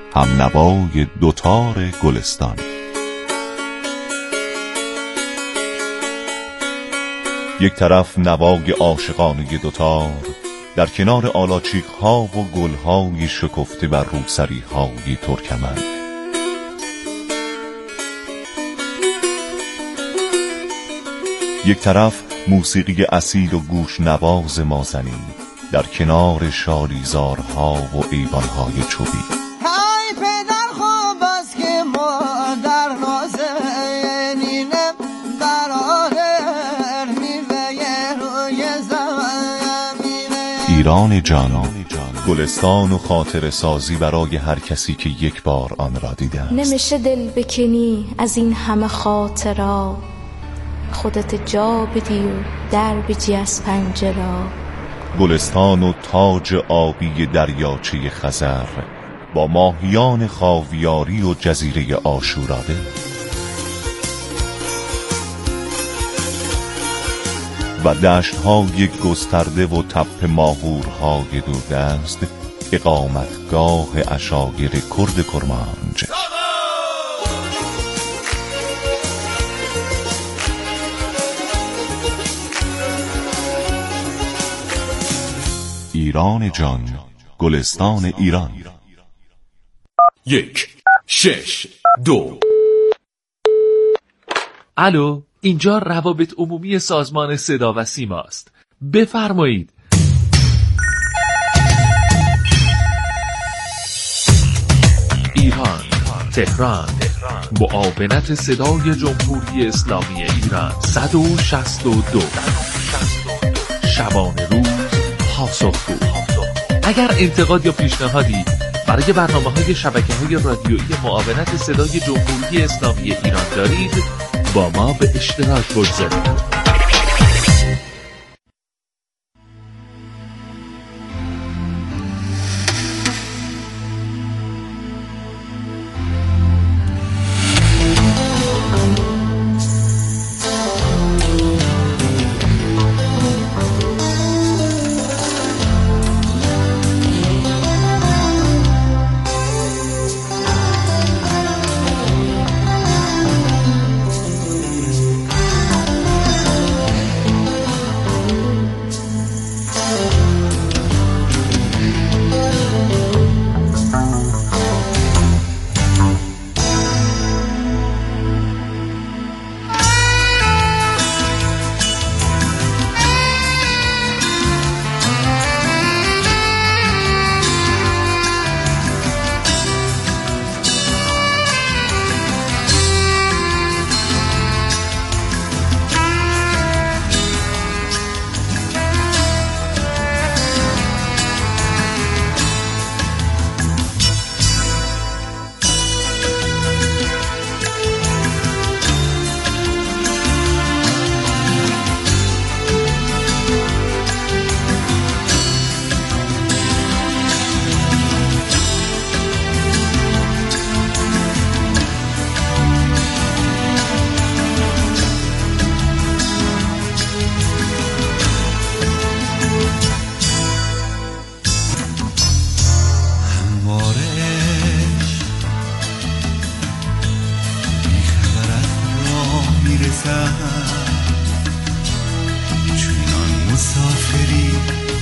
همنوای دوتار گلستان. یک طرف نوای عاشقانه دوتار، در کنار آلاچیق‌ها و گل‌های شکفته بر روسری‌های ترکمن. یک طرف موسیقی اصیل و گوش نواز مازنی، در کنار شالیزارها و ایوان‌های چوبی. های پدر خوب است که مادر نازنینه، برادر میوه روی زمینه. ایران جان، گلستان و خاطر سازی برای هر کسی که یک بار آن را دیده است. نمیشه دل بکنی از این همه خاطرات، خودت جا بدی و در بجی از پنجره. گلستان و تاج آبی دریاچه خزر، با ماهیان خاویاری و جزیره عاشوراده. و دشت‌های گسترده و تپه ماهورهای دوردست، اقامتگاه عشایر کرد کرمانج. ایران جان، گلستان ایران. 1 6 2. الو، اینجا روابط عمومی سازمان صدا و سیما است. بفرمایید. ایران، تهران، معاونت صدای جمهوری اسلامی ایران. 162 شبانه روز پاسخگو. اگر انتقاد یا پیشنهادی برای برنامه‌های شبکه‌های رادیویی معاونت صدای جمهوری اسلامی ایران دارید، با ما به اشتراک بگذارید. چونان مسافری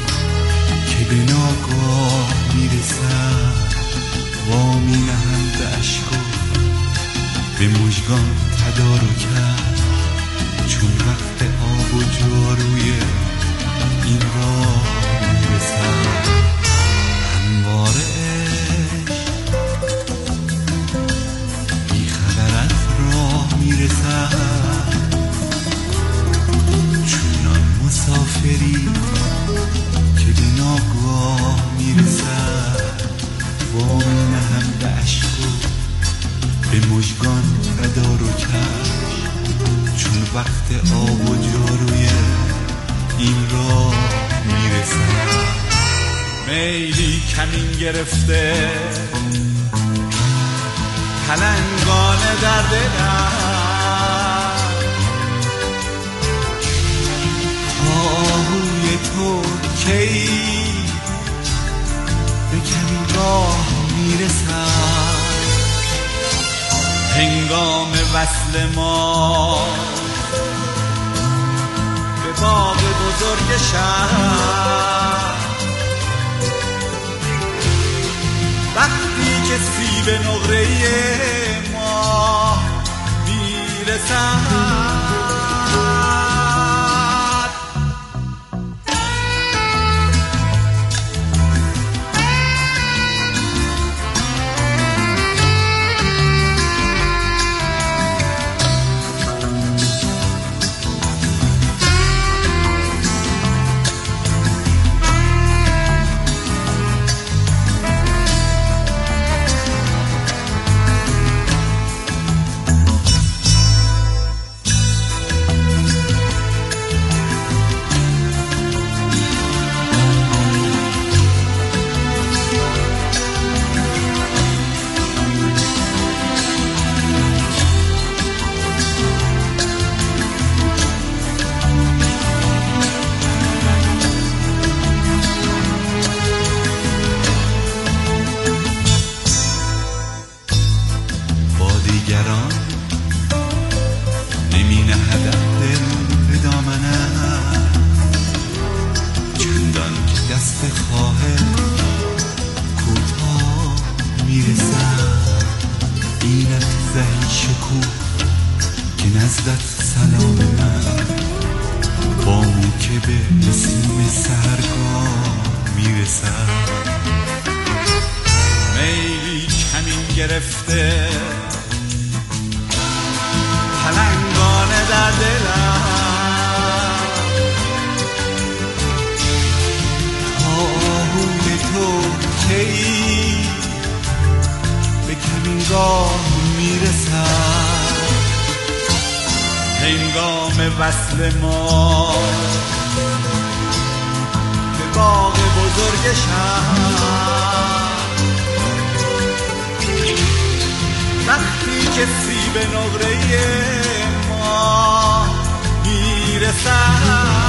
که به ناگاه میرسد، وامی نهند عشق و به مژگان تدارکت، چون وقت آب و جاروی این راه میرسد. همواره بی خبر از راه میرسد، چونان مسافری که به ناگاه میرسد، وامی نهند عشق و به مژگان تدارکت، چون وقت آب و جاروی این راه میرسد. میلی کمین گرفته پلنگان در دلم، آهوی تو کی به کمین راه میرسد. هنگام وصل ما به باغ بزرگ شهر، وقتی که سیب نقره‌ای ما میرسد. هنگام وصل ما به باغ بزرگ شهر، وقتی که سیب نقره‌ای ما میرسد.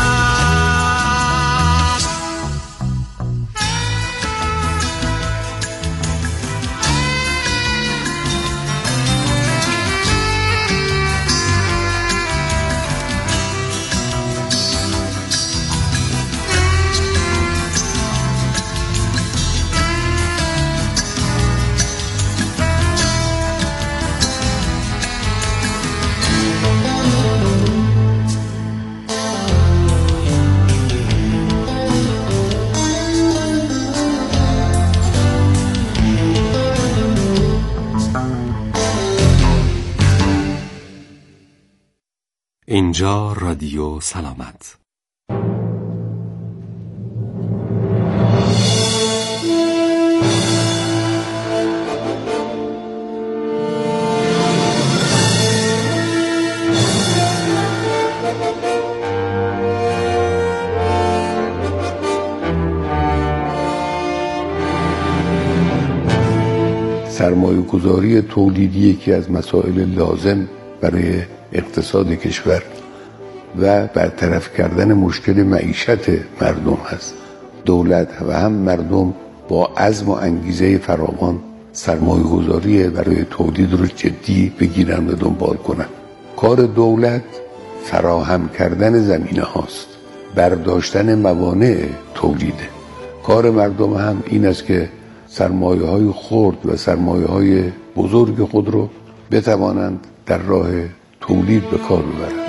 اینجا رادیو سلامت. سرمایه‌گذاری تولیدی یکی از مسائل لازم برای اقتصاد کشور و برطرف کردن مشکل معیشت مردم هست. دولت و هم مردم با عزم و انگیزه فراوان سرمایه‌گذاری برای تولید رو جدی بگیرن و دنبال کنن. کار دولت فراهم کردن زمینه هاست، برداشتن موانع تولیده. کار مردم هم این است که سرمایه‌های خرد و سرمایه‌های بزرگ خود رو بتوانند در راه تولید به کار ببرند.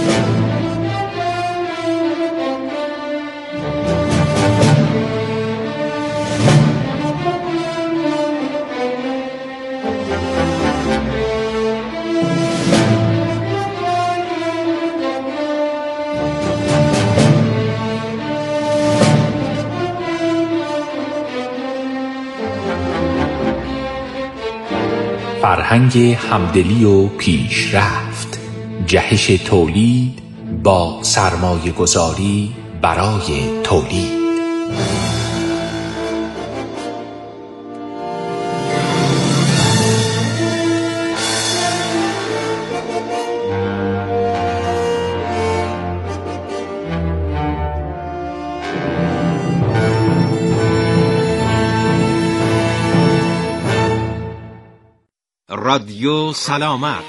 فرهنگ همدلی و پیشرفت، جهش تولید با سرمایه گذاری برای تولید. رادیو سلامت.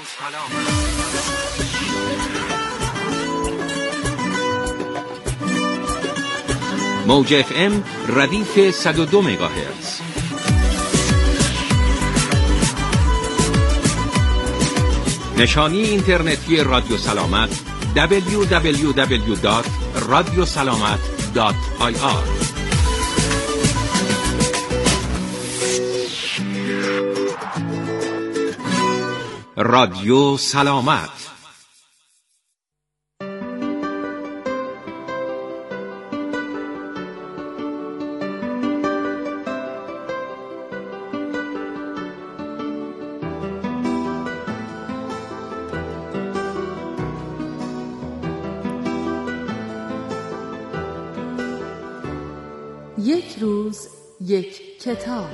موج FM ردیف 102 مگاهرتز. نشانی اینترنتی رادیو سلامت www.radiosalamat.ir. رادیو سلامت. یک روز یک کتاب.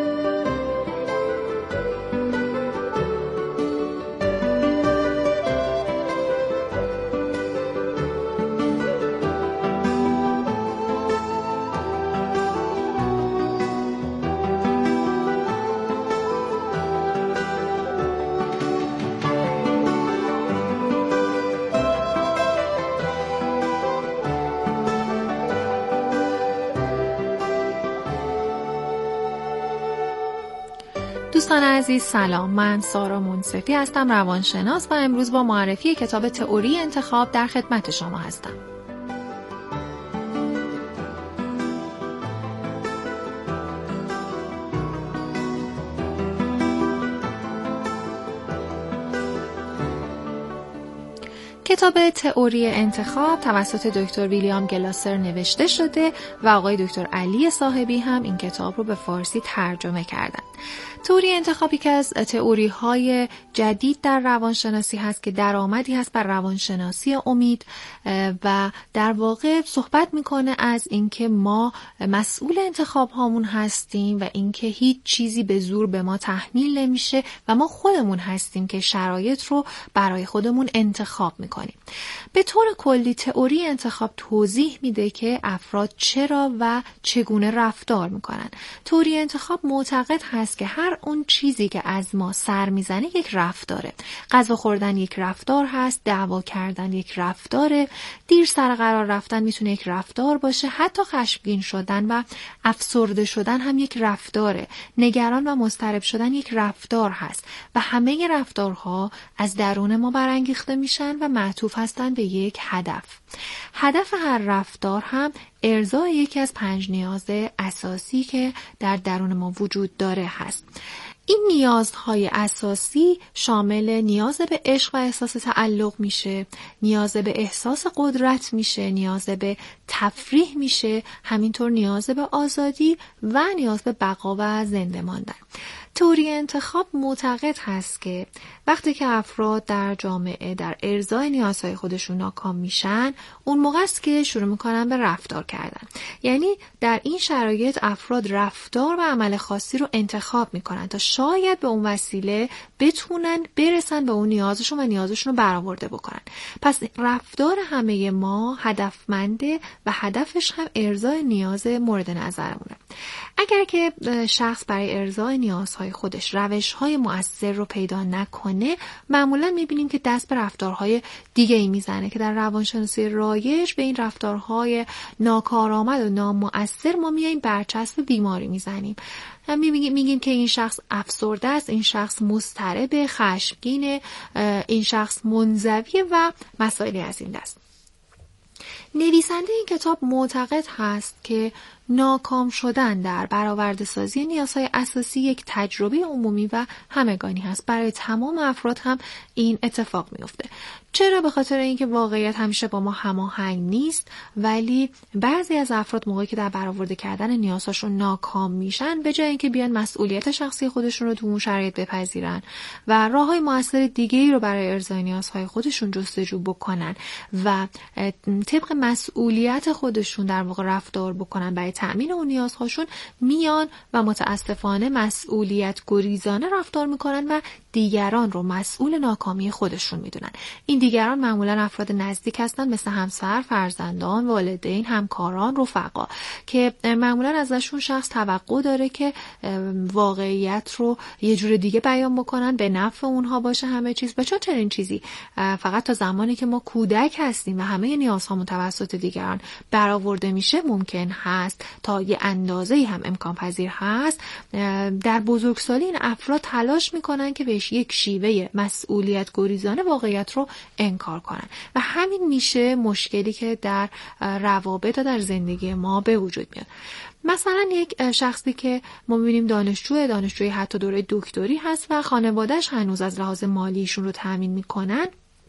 دوستان عزیز سلام، من سارا منصفی هستم، روانشناس و امروز با معرفی کتاب تئوری انتخاب در خدمت شما هستم. کتاب تئوری انتخاب توسط دکتر ویلیام گلاسر نوشته شده و آقای دکتر علی صاحبی هم این کتاب رو به فارسی ترجمه کردن. تئوری انتخابی که از تئوری‌های جدید در روانشناسی هست که درآمدی هست بر روانشناسی امید و در واقع صحبت میکنه از اینکه ما مسئول انتخاب هامون هستیم و اینکه هیچ چیزی به زور به ما تحمیل نمیشه و ما خودمون هستیم که شرایط رو برای خودمون انتخاب میکنیم. به طور کلی تئوری انتخاب توضیح میده که افراد چرا و چگونه رفتار میکنن. تئوری انتخاب معتقد هست که هر اون چیزی که از ما سر میزنه یک رفتاره. غذا خوردن یک رفتار هست، دعوا کردن یک رفتاره، دیر سر قرار رفتن میتونه یک رفتار باشه، حتی خشمگین شدن و افسرده شدن هم یک رفتاره، نگران و مضطرب شدن یک رفتار هست و همه رفتارها از درون ما برانگیخته میشن و معطوف هستن به یک هدف. هدف هر رفتار هم ارضای یکی از 5 نیاز اساسی که در درون ما وجود داره هست. این نیازهای اساسی شامل نیاز به عشق و احساس تعلق میشه، نیاز به احساس قدرت میشه، نیاز به تفریح میشه، همینطور نیاز به آزادی و نیاز به بقا و زنده ماندن. تئوری انتخاب معتقد هست که وقتی که افراد در جامعه در ارضای نیازهای خودشون ناکام میشن، اون موقع است که شروع میکنن به رفتار کردن. یعنی در این شرایط افراد رفتار و عمل خاصی رو انتخاب میکنن تا شاید به اون وسیله بتونن برسن به اون نیازشون و نیازشون رو برآورده بکنن. پس رفتار همه ما هدفمنده و هدفش هم ارضای نیاز مورد نظرمونه. اگر که شخص برای ارضای نیازهای خودش روش‌های مؤثر رو پیدا نکنه، معمولا می‌بینیم که دست به رفتارهای دیگه‌ای میزنه که در روانشناسی رایج به این رفتارهای ناکارآمد و نامؤثر ما میایم برچسب بیماری میزنیم. میگیم که این شخص افسرده است، این شخص مضطرب، خشمگین، این شخص منزوی و مسائلی از این دست. نویسنده این کتاب معتقد هست که ناکام شدن در برآورده‌سازی نیازهای اساسی یک تجربه عمومی و همگانی هست. برای تمام افراد هم این اتفاق میفته. چرا؟ به خاطر اینکه واقعیت همیشه با ما هماهنگ نیست، ولی بعضی از افراد موقعی که در برآورده کردن نیازهاشون ناکام میشن، به جای اینکه بیان مسئولیت شخصی خودشون رو تو اون شرایط بپذیرن و راههای مؤثر دیگه‌ای رو برای ارضای نیازهای خودشون جستجو بکنن و طبق مسئولیت خودشون در واقع رفتار بکنن برای تأمین اون نیازهاشون، میان و متاسفانه مسئولیت گریزانه رفتار میکنن و دیگران رو مسئول ناکامی خودشون میدونن. این دیگران معمولا افراد نزدیک هستن، مثل همسر، فرزندان، والدین، همکاران، رفقا، که معمولا ازشون شخص توقع داره که واقعیت رو یه جور دیگه بیان بکنن، به نفع اونها باشه همه چیز. و چون چنین چیزی فقط تا زمانی که ما کودک هستیم و همه نیازهامون توسط دیگران برآورده میشه ممکن هست، تا یه اندازه‌ای هم امکان پذیر هست، در بزرگسالی این افراد تلاش میکنن که بهش یک شیوه مسئولیت گریزانه واقعیت رو انکار کنن و همین میشه مشکلی که در روابط و در زندگی ما به وجود میاد. مثلا یک شخصی که ما می‌بینیم دانشجوی حتی دوره دکتری هست و خانواده‌اش هنوز از لحاظ مالی ایشون رو تامین میکنن،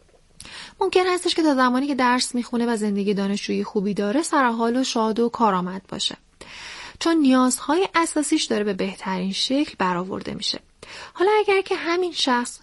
ممکن هستش که تا زمانی که درس میخونه و زندگی دانشجویی خوبی داره سرحال و شاد و کارآمد باشه، چون نیازهای اساسیش داره به بهترین شکل برآورده میشه. حالا اگر که همین شخص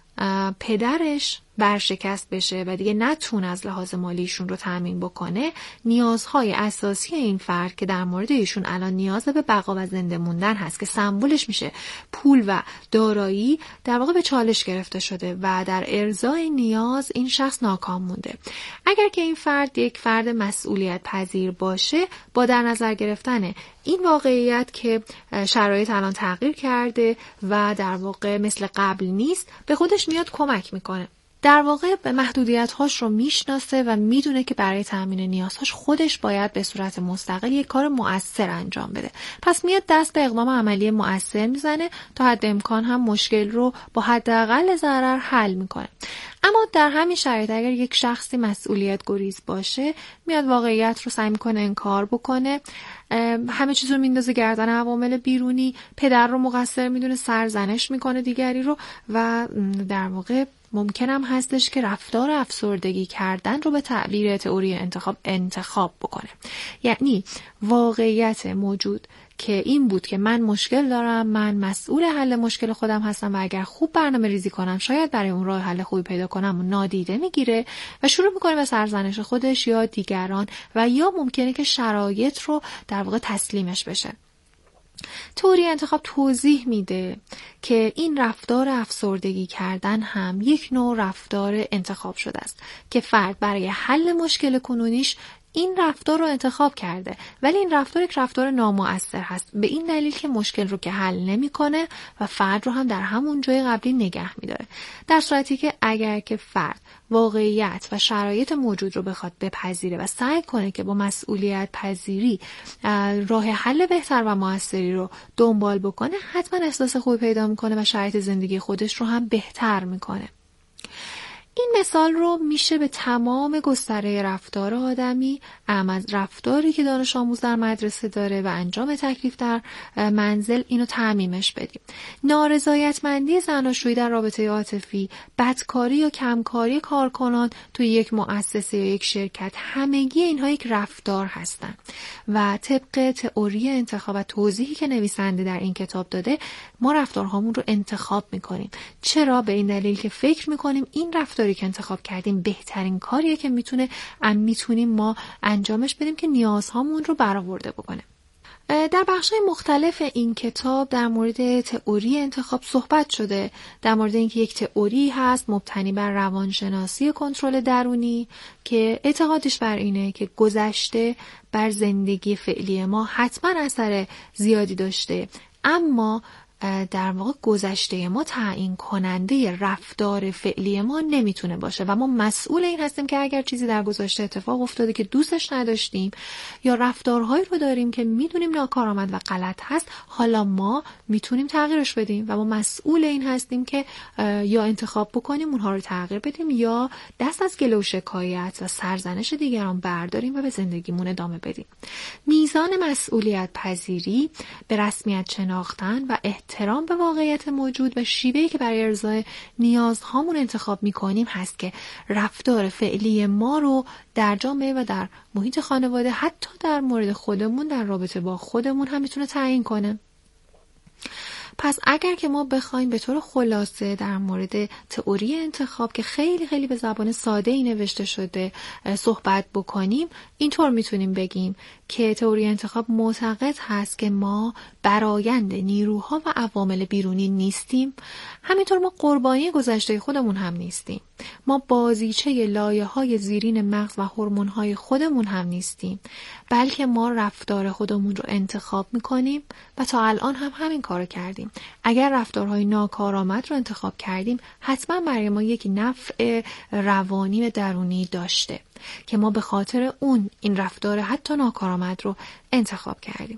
پدرش برشکست بشه و دیگه نتونه از لحاظ مالیشون رو تامین بکنه، نیازهای اساسی این فرد که در مورد ایشون الان نیاز به بقا و زنده موندن هست که سمبولش میشه پول و دارایی، در واقع به چالش گرفته شده و در ارضای نیاز این شخص ناکام مونده. اگر که این فرد یک فرد مسئولیت پذیر باشه، با در نظر گرفتن این واقعیت که شرایط الان تغییر کرده و در واقع مثل قبل نیست، به خودش میاد کمک میکنه. در واقع به محدودیت‌هاش رو میشناسه و میدونه که برای تامین نیازهاش خودش باید به صورت مستقل یک کار مؤثر انجام بده. پس میاد دست به اقدام عملی مؤثر میزنه تا حد امکان هم مشکل رو با حداقل ضرر حل میکنه. اما در همین شرایط اگر یک شخصی مسئولیت گریز باشه، میاد واقعیت رو سعی میکنه انکار بکنه، همه چیز رو میندازه گردن عوامل بیرونی، پدر رو مقصر میدونه، سرزنش میکنه دیگری رو و در واقع ممکن هم هستش که رفتار افسردگی کردن رو به تعبیر تئوری انتخاب بکنه. یعنی واقعیت موجود که این بود که من مشکل دارم، من مسئول حل مشکل خودم هستم و اگر خوب برنامه ریزی کنم شاید برای اون راه حل خوبی پیدا کنم و نادیده میگیره و شروع میکنه به سرزنش خودش یا دیگران و یا ممکنه که شرایط رو در واقع تسلیمش بشه. تئوری انتخاب توضیح میده که این رفتار افسردگی کردن هم یک نوع رفتار انتخاب شده است که فرد برای حل مشکل کنونیش این رفتار رو انتخاب کرده، ولی این رفتار یک رفتار نامؤثر هست به این دلیل که مشکل رو که حل نمیکنه و فرد رو هم در همون جای قبلی نگه میداره. در صورتی که اگر که فرد واقعیت و شرایط موجود رو بخواد بپذیره و سعی کنه که با مسئولیت پذیری راه حل بهتر و موثری رو دنبال بکنه، حتما احساس خوبی پیدا میکنه و شرایط زندگی خودش رو هم بهتر میکنه. این مثال رو میشه به تمام گستره رفتار آدمی، از رفتاری که دانش آموز در مدرسه داره و انجام تکلیف در منزل، اینو تعمیمش بدیم. نارضایتمندی زناشویی در رابطه عاطفی، بدکاری یا کمکاری کارکنان توی یک مؤسسه یا یک شرکت، همگی اینها یک رفتار هستن و طبق تئوری انتخاب و توضیحی که نویسنده در این کتاب داده، ما رفتارهامون رو انتخاب میکنیم. چرا؟ به این دلیل که فکر میکنیم این رفتاری که انتخاب کردیم بهترین کاریه که میتونیم ما انجامش بدیم که نیازهامون رو برآورده بکنه. در بخش‌های مختلف این کتاب در مورد تئوری انتخاب صحبت شده، در مورد اینکه یک تئوری هست مبتنی بر روانشناسی کنترل درونی که اعتقادش بر اینه که گذشته بر زندگی فعلی ما حتما اثر زیادی داشته، اما در واقع گذشته ما تعیین کننده رفتار فعلی ما نمیتونه باشه و ما مسئول این هستیم که اگر چیزی در گذشته اتفاق افتاده که دوستش نداشتیم یا رفتارهایی رو داریم که میدونیم ناکارآمد و غلط هست، حالا ما میتونیم تغییرش بدیم و ما مسئول این هستیم که یا انتخاب بکنیم اونها رو تغییر بدیم یا دست از گله و شکایت و سرزنش دیگران برداریم و به زندگیمون ادامه بدیم. میزان مسئولیت پذیری، به رسمیت شناختن و احترام به واقعیت موجود و شیوهی که برای ارضای نیازهامون انتخاب میکنیم هست که رفتار فعلی ما رو در جامعه و در محیط خانواده، حتی در مورد خودمون، در رابطه با خودمون هم میتونه تعیین کنه. پس اگر که ما بخوایم به طور خلاصه در مورد تئوری انتخاب که خیلی خیلی به زبان ساده ای نوشته شده صحبت بکنیم، اینطور میتونیم بگیم که تئوری انتخاب معتقد هست که ما برآیند نیروها و عوامل بیرونی نیستیم، همینطور ما قربانی گذشته خودمون هم نیستیم. ما بازیچه لایه‌های زیرین مغز و هورمون‌های خودمون هم نیستیم، بلکه ما رفتار خودمون رو انتخاب می‌کنیم و تا الان هم همین کارو کردیم. اگر رفتارهای ناکارآمد رو انتخاب کردیم، حتما برای ما یک نفع روانی و درونی داشته که ما به خاطر اون این رفتار حتی ناکارآمد رو انتخاب کردیم.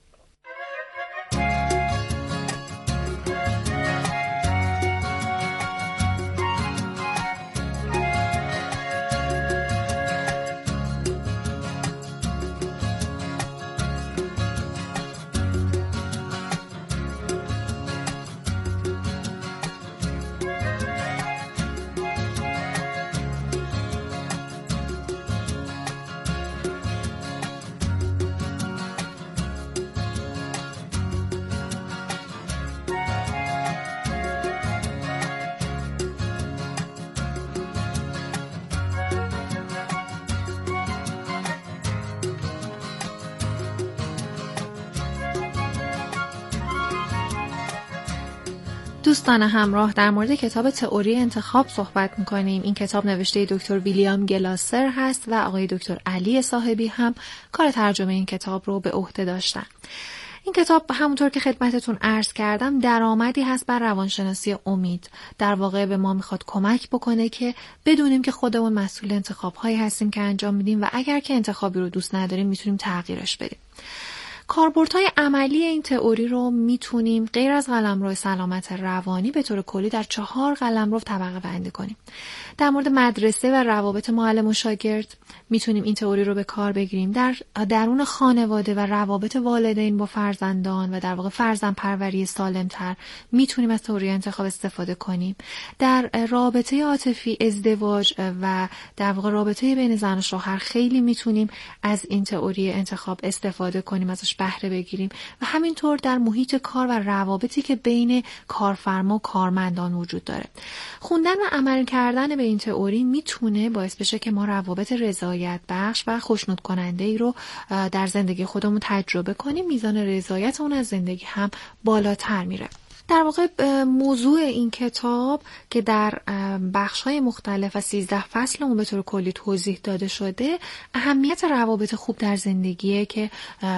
دوستان همراه، در مورد کتاب تئوری انتخاب صحبت می‌کنیم. این کتاب نوشته دکتر ویلیام گلاسر هست و آقای دکتر علی صاحبی هم کار ترجمه این کتاب رو به عهده داشتن. این کتاب همونطور که خدمتتون عرض کردم درآمدی هست بر روانشناسی امید. در واقع به ما میخواد کمک بکنه که بدونیم که خودمون مسئول انتخاب‌هایی هستیم که انجام میدیم و اگر که انتخابی رو دوست نداریم میتونیم تغییرش بدیم. کاربردهای عملی این تئوری رو میتونیم غیر از قلمرو سلامت روانی به طور کلی در 4 قلمرو طبقه بندی کنیم. در مورد مدرسه و روابط معلم و شاگرد میتونیم این تئوری رو به کار بگیریم. در درون خانواده و روابط والدین با فرزندان و در واقع فرزندپروری سالمتر میتونیم از تئوری انتخاب استفاده کنیم. در رابطه عاطفی، ازدواج و در واقع رابطه بین زن و شوهر خیلی میتونیم از این تئوری انتخاب استفاده کنیم، ازش بهره بگیریم و همینطور در محیط کار و روابطی که بین کارفرما و کارمندان وجود داره. خوندن و عمل کردن به این تئوری میتونه باعث بشه که ما روابط رضایت بخش و خوشنود کننده ای رو در زندگی خودمون تجربه کنیم. میزان رضایت اون از زندگی هم بالاتر میره. در واقع موضوع این کتاب که در بخش‌های مختلف و 13 فصل اون به طور کلی توضیح داده شده، اهمیت روابط خوب در زندگیه که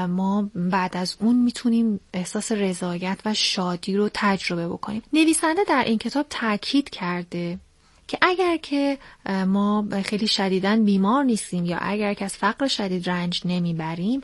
ما بعد از اون میتونیم احساس رضایت و شادی رو تجربه بکنیم. نویسنده در این کتاب تاکید کرده که اگر که ما خیلی شدیداً بیمار نیستیم یا اگر که از فقر شدید رنج نمیبریم،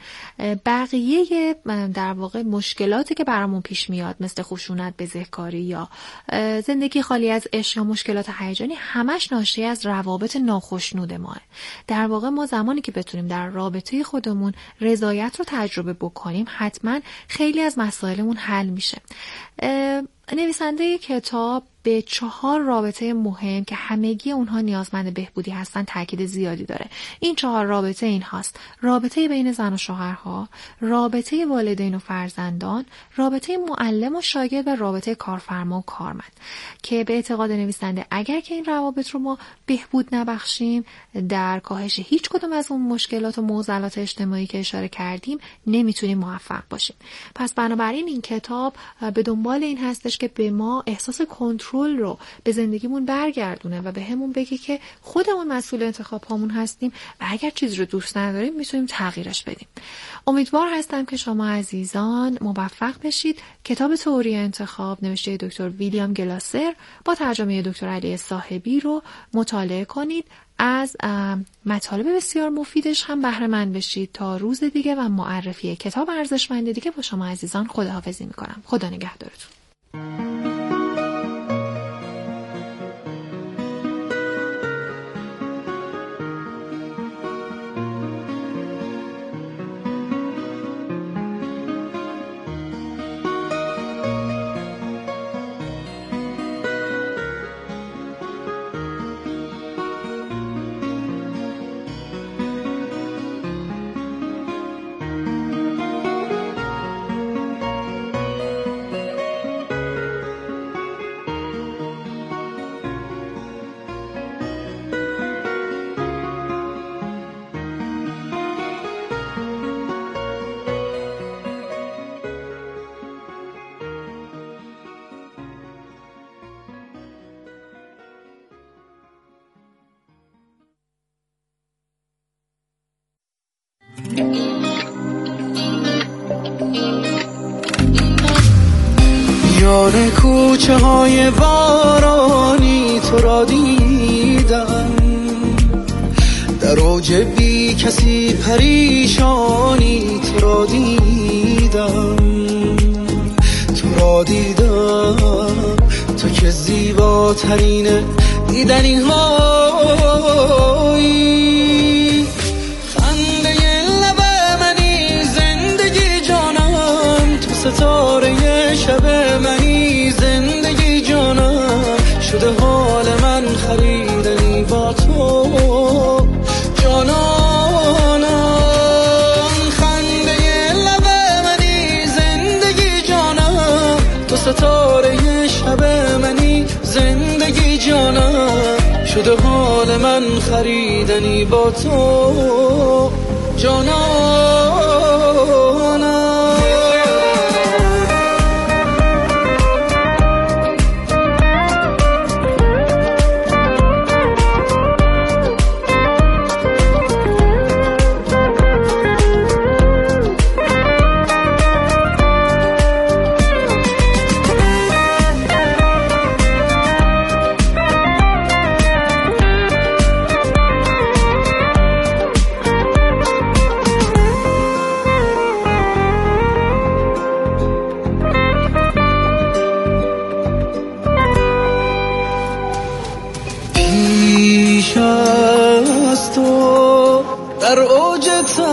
بقیه در واقع مشکلاتی که برامون پیش میاد مثل خشونت، بزهکاری یا زندگی خالی از عشق یا مشکلات هیجانی همش ناشی از روابط ناخوشنود ماه. در واقع ما زمانی که بتونیم در رابطه خودمون رضایت رو تجربه بکنیم، حتما خیلی از مسائلمون حل میشه. نویسنده کتاب به 4 رابطه مهم که همگی اونها نیازمند بهبودی هستن تاکید زیادی داره. این 4 رابطه این هاست: رابطه بین زن و شوهرها، رابطه والدین و فرزندان، رابطه معلم و شاگرد و رابطه کارفرما و کارمند، که به اعتقاد نویسنده اگر که این روابط رو ما بهبود نبخشیم، در کاهش هیچ کدوم از اون مشکلات و معضلات اجتماعی که اشاره کردیم نمیتونیم موفق باشیم. پس بنابراین این کتاب به دنبال این هستش که به ما احساس کنترل رو به زندگیمون برگردونه و به همون بگه که خودمون مسئول انتخاب هامون هستیم و اگر چیزی رو دوست نداریم میتونیم تغییرش بدیم. امیدوار هستم که شما عزیزان موفق بشید. کتاب تئوری انتخاب نوشته دکتر ویلیام گلاسر با ترجمه دکتر علی صاحبی رو مطالعه کنید. از مطالب بسیار مفیدش هم بهره مند بشید. تا روز دیگه و معرفی کتاب ارزشمند دیگه با شما عزیزان خداحافظی میکنم. خدا نگهدارتون. میان کوچه های بارانی تو را دیدم، در اوج بی کسی پریشانی تو را دیدم، تو را دیدم، تو که زیباترین دیدنی هایی، خنده لب منی زندگی جانم، تو ستاره شب منی زندگی جانم، شده حال من خریدنی با تو جانانم، خنده لب منی زندگی جانم، تو ستاره شب منی زندگی جانم، شده حال من خریدنی با تو جانانم. در اوج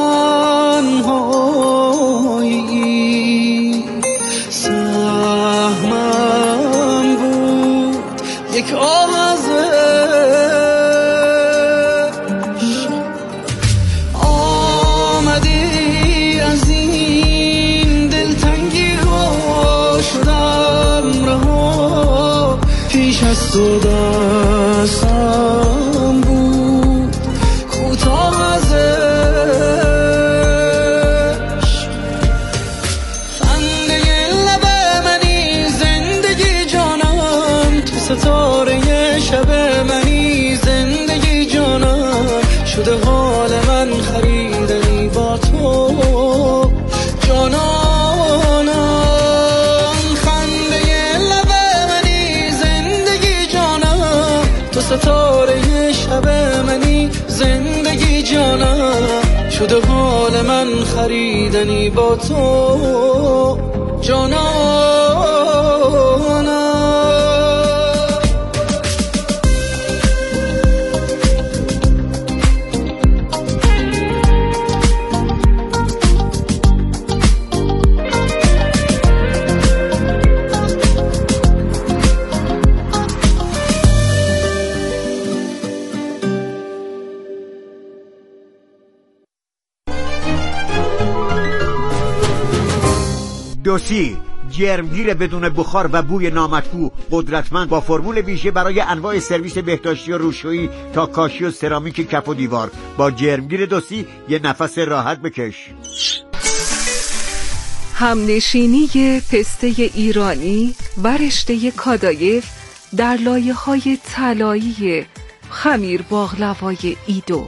تنهایی سهمم بود یک آوازش، آمدی از این دلتنگی ها شدم رها، پیش از تو دستم بود کوتاه ستاره شب منی زندگی جانم، شده حال من خریدنی با تو جانانم، خنده لب منی زندگی جانم، تو ستاره شب منی زندگی جانم، شده حال من خریدنی با تو جانانم. دوسی جرمگیر بدون بخار و بوی نامطبوع، قدرتمند، با فرمول ویژه برای انواع سرویس بهداشتی و روشویی تا کاشی و سرامیک کف و دیوار. با جرمگیر دوسی یه نفس راحت بکش. همنشینی پسته ایرانی و رشته کادایف در لایه‌های طلایی خمیر باقلوای ایدو،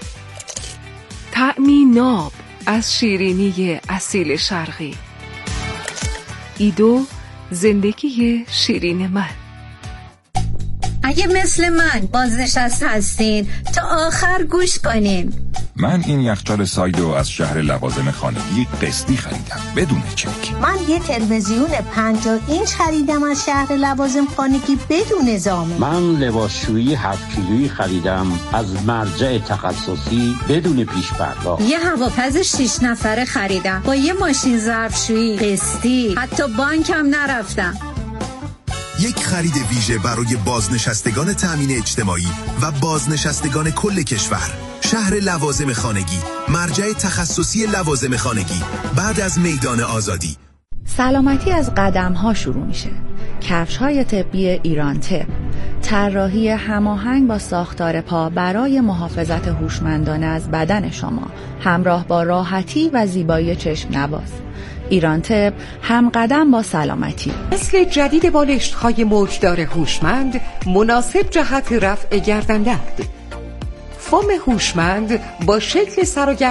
طعمی ناب از شیرینی اصیل شرقی. ایدو، زندگی شیرین من. اگه مثل من بازنشسته هستین تا آخر گوش کنین. من این یخچال سایدو از شهر لوازم خانگی قسطی خریدم بدون چک. من یه تلویزیون 50 اینچ خریدم از شهر لوازم خانگی بدون زامن. من لباسشویی 7 کیلویی خریدم از مرجع تخصصی بدون پیش پرداخت. یه هواپز 6 نفره خریدم با یه ماشین ظرفشویی قسطی، حتی بانکم نرفتم. یک خرید ویژه برای بازنشستگان تامین اجتماعی و بازنشستگان کل کشور. شهر لوازم خانگی، مرجع تخصصی لوازم خانگی، بعد از میدان آزادی. سلامتی از قدم‌ها شروع میشه. کفش‌های طبی ایران طب، طراحی هماهنگ با ساختار پا برای محافظت هوشمندانه از بدن شما، همراه با راحتی و زیبایی چشم نواز. ایران طب، هم قدم با سلامتی. مثل جدید بالشت‌های موجدار هوشمند، مناسب جهت رفع گردن درد. فوم هوشمند با شکل سر و